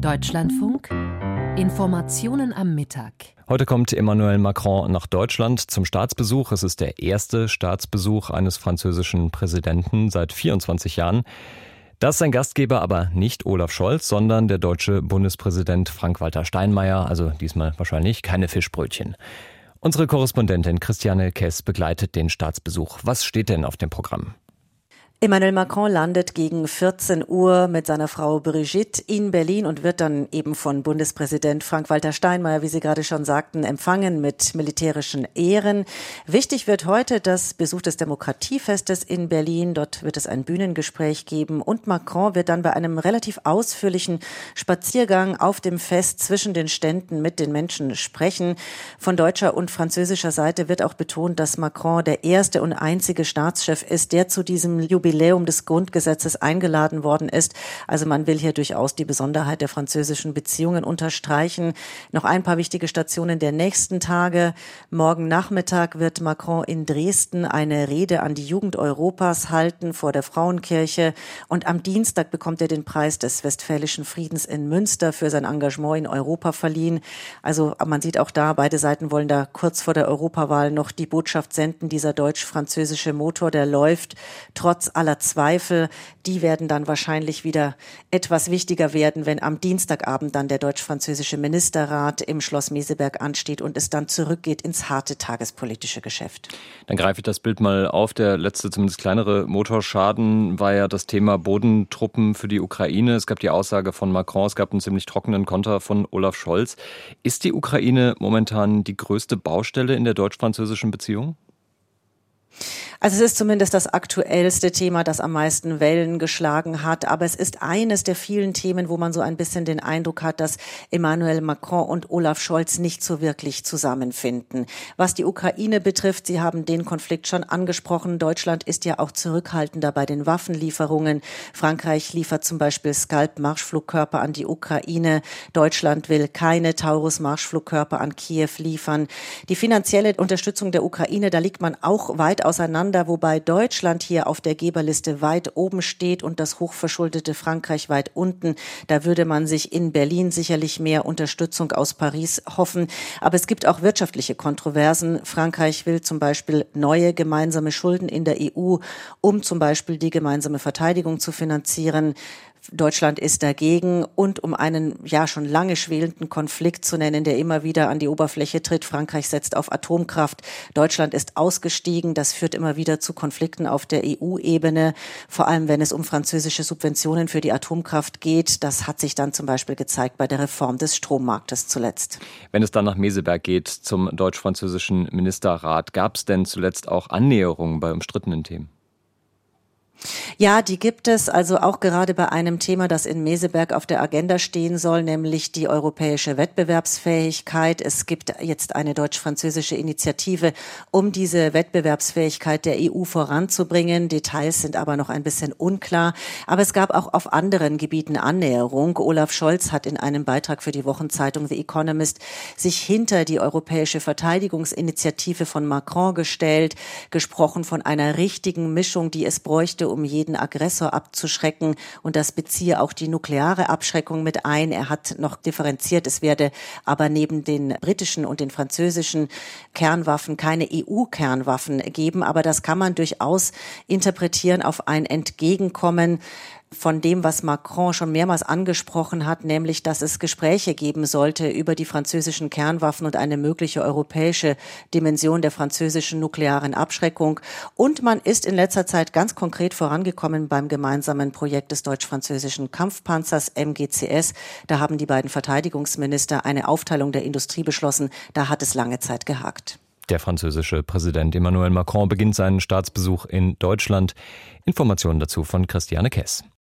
Deutschlandfunk Informationen am Mittag. Heute kommt Emmanuel Macron nach Deutschland zum Staatsbesuch. Es ist der erste Staatsbesuch eines französischen Präsidenten seit 24 Jahren. Das ist sein Gastgeber aber nicht Olaf Scholz, sondern der deutsche Bundespräsident Frank-Walter Steinmeier. Also diesmal wahrscheinlich keine Fischbrötchen. Unsere Korrespondentin Christiane Kess begleitet den Staatsbesuch. Was steht denn auf dem Programm? Emmanuel Macron landet gegen 14 Uhr mit seiner Frau Brigitte in Berlin und wird dann eben von Bundespräsident Frank-Walter Steinmeier, wie Sie gerade schon sagten, empfangen mit militärischen Ehren. Wichtig wird heute das Besuch des Demokratiefestes in Berlin. Dort wird es ein Bühnengespräch geben und Macron wird dann bei einem relativ ausführlichen Spaziergang auf dem Fest zwischen den Ständen mit den Menschen sprechen. Von deutscher und französischer Seite wird auch betont, dass Macron der erste und einzige Staatschef ist, der zu diesem Jubiläum des Grundgesetzes eingeladen worden ist. Also man will hier durchaus die Besonderheit der französischen Beziehungen unterstreichen. Noch ein paar wichtige Stationen der nächsten Tage. Morgen Nachmittag wird Macron in Dresden eine Rede an die Jugend Europas halten vor der Frauenkirche. Und am Dienstag bekommt er den Preis des Westfälischen Friedens in Münster für sein Engagement in Europa verliehen. Also man sieht auch da, beide Seiten wollen da kurz vor der Europawahl noch die Botschaft senden. Dieser deutsch-französische Motor, der läuft trotz aller Zweifel, die werden dann wahrscheinlich wieder etwas wichtiger werden, wenn am Dienstagabend dann der deutsch-französische Ministerrat im Schloss Meseberg ansteht und es dann zurückgeht ins harte tagespolitische Geschäft. Dann greife ich das Bild mal auf. Der letzte, zumindest kleinere Motorschaden war ja das Thema Bodentruppen für die Ukraine. Es gab die Aussage von Macron, es gab einen ziemlich trockenen Konter von Olaf Scholz. Ist die Ukraine momentan die größte Baustelle in der deutsch-französischen Beziehung? Also es ist zumindest das aktuellste Thema, das am meisten Wellen geschlagen hat. Aber es ist eines der vielen Themen, wo man so ein bisschen den Eindruck hat, dass Emmanuel Macron und Olaf Scholz nicht so wirklich zusammenfinden. Was die Ukraine betrifft, Sie haben den Konflikt schon angesprochen. Deutschland ist ja auch zurückhaltender bei den Waffenlieferungen. Frankreich liefert zum Beispiel Scalp-Marschflugkörper an die Ukraine. Deutschland will keine Taurus-Marschflugkörper an Kiew liefern. Die finanzielle Unterstützung der Ukraine, da liegt man auch weit auseinander, wobei Deutschland hier auf der Geberliste weit oben steht und das hochverschuldete Frankreich weit unten. Da würde man sich in Berlin sicherlich mehr Unterstützung aus Paris hoffen. Aber es gibt auch wirtschaftliche Kontroversen. Frankreich will zum Beispiel neue gemeinsame Schulden in der EU, um zum Beispiel die gemeinsame Verteidigung zu finanzieren. Deutschland ist dagegen und um einen ja schon lange schwelenden Konflikt zu nennen, der immer wieder an die Oberfläche tritt. Frankreich setzt auf Atomkraft. Deutschland ist ausgestiegen. Das führt immer wieder zu Konflikten auf der EU-Ebene, vor allem wenn es um französische Subventionen für die Atomkraft geht. Das hat sich dann zum Beispiel gezeigt bei der Reform des Strommarktes zuletzt. Wenn es dann nach Meseberg geht zum deutsch-französischen Ministerrat, gab es denn zuletzt auch Annäherungen bei umstrittenen Themen? Ja, die gibt es, also auch gerade bei einem Thema, das in Meseberg auf der Agenda stehen soll, nämlich die europäische Wettbewerbsfähigkeit. Es gibt jetzt eine deutsch-französische Initiative, um diese Wettbewerbsfähigkeit der EU voranzubringen. Details sind aber noch ein bisschen unklar. Aber es gab auch auf anderen Gebieten Annäherung. Olaf Scholz hat in einem Beitrag für die Wochenzeitung The Economist sich hinter die europäische Verteidigungsinitiative von Macron gestellt, gesprochen von einer richtigen Mischung, die es bräuchte, um jeden Aggressor abzuschrecken. Und das beziehe auch die nukleare Abschreckung mit ein. Er hat noch differenziert, es werde aber neben den britischen und den französischen Kernwaffen keine EU-Kernwaffen geben. Aber das kann man durchaus interpretieren auf ein Entgegenkommen von dem, was Macron schon mehrmals angesprochen hat, nämlich, dass es Gespräche geben sollte über die französischen Kernwaffen und eine mögliche europäische Dimension der französischen nuklearen Abschreckung. Und man ist in letzter Zeit ganz konkret vorangekommen beim gemeinsamen Projekt des deutsch-französischen Kampfpanzers MGCS. Da haben die beiden Verteidigungsminister eine Aufteilung der Industrie beschlossen. Da hat es lange Zeit gehakt. Der französische Präsident Emmanuel Macron beginnt seinen Staatsbesuch in Deutschland. Informationen dazu von Christiane Kess.